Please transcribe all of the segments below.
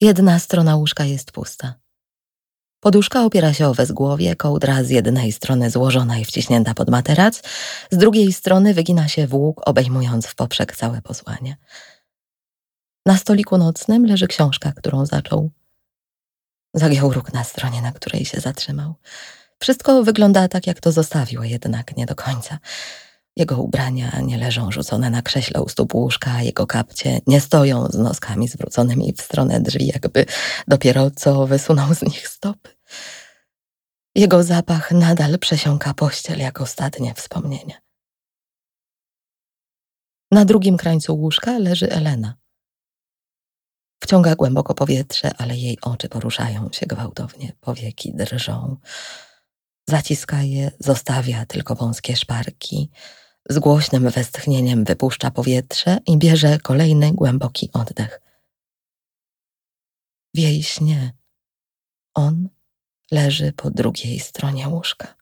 Jedna strona łóżka jest pusta. Poduszka opiera się o wezgłowie, kołdra z jednej strony złożona i wciśnięta pod materac, z drugiej strony wygina się w łuk, obejmując w poprzek całe posłanie. Na stoliku nocnym leży książka, którą zaczął. Zagiął róg na stronie, na której się zatrzymał. Wszystko wygląda tak, jak to zostawił, jednak nie do końca. Jego ubrania nie leżą rzucone na krześle u stóp łóżka, jego kapcie nie stoją z noskami zwróconymi w stronę drzwi, jakby dopiero co wysunął z nich stopy. Jego zapach nadal przesiąka pościel jak ostatnie wspomnienie. Na drugim krańcu łóżka leży Elena. Wciąga głęboko powietrze, ale jej oczy poruszają się gwałtownie, powieki drżą. Zaciska je, zostawia tylko wąskie szparki. Z głośnym westchnieniem wypuszcza powietrze i bierze kolejny głęboki oddech. W jej śnie on leży po drugiej stronie łóżka.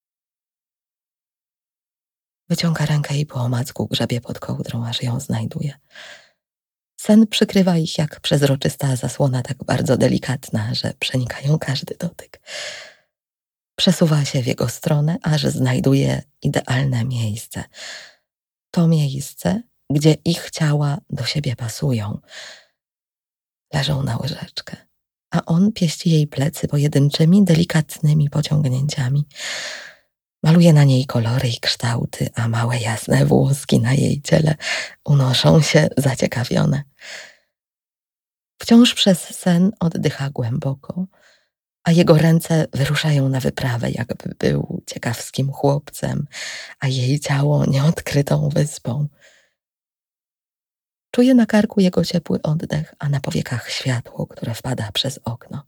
Wyciąga rękę i po omacku grzebie pod kołdrą, aż ją znajduje. Sen przykrywa ich jak przezroczysta zasłona, tak bardzo delikatna, że przenikają każdy dotyk. Przesuwa się w jego stronę, aż znajduje idealne miejsce. To miejsce, gdzie ich ciała do siebie pasują. Leżą na łyżeczkę, a on pieści jej plecy pojedynczymi, delikatnymi pociągnięciami. Maluje na niej kolory i kształty, a małe jasne włoski na jej ciele unoszą się zaciekawione. Wciąż przez sen oddycha głęboko, a jego ręce wyruszają na wyprawę, jakby był ciekawskim chłopcem, a jej ciało nieodkrytą wyspą. Czuje na karku jego ciepły oddech, a na powiekach światło, które wpada przez okno.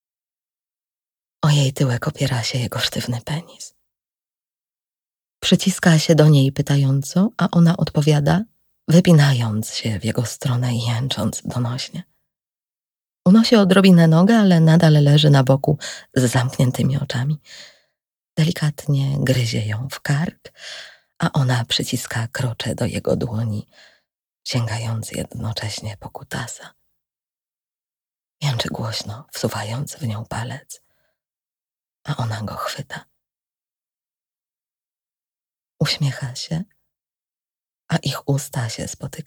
O jej tyłek opiera się jego sztywny penis. Przyciska się do niej pytająco, a ona odpowiada, wypinając się w jego stronę i jęcząc donośnie. Unosi odrobinę nogę, ale nadal leży na boku z zamkniętymi oczami. Delikatnie gryzie ją w kark, a ona przyciska krocze do jego dłoni, sięgając jednocześnie po kutasa. Jęczy głośno, wsuwając w nią palec, a ona go chwyta. Uśmiecha się, a ich usta się spotykają.